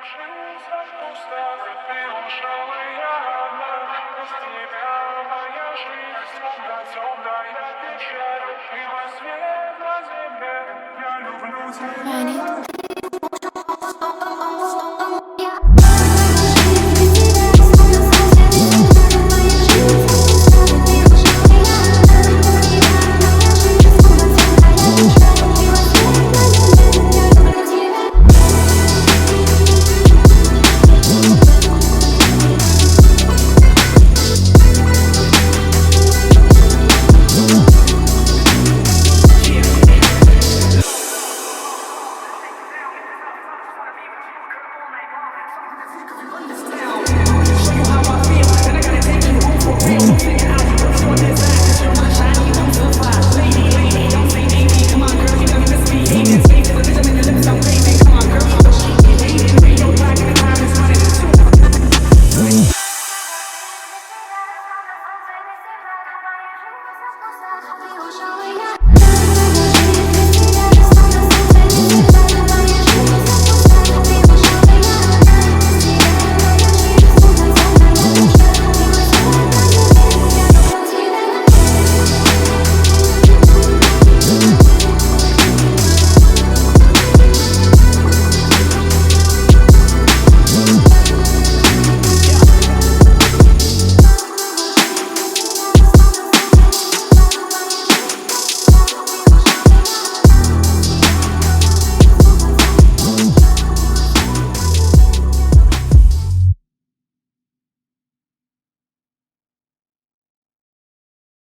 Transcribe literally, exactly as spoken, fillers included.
жизнь так пуста, ты ушел, и я одна. Без тебя моя жизнь словно темная печаль. И во свет на земле я люблю тебя.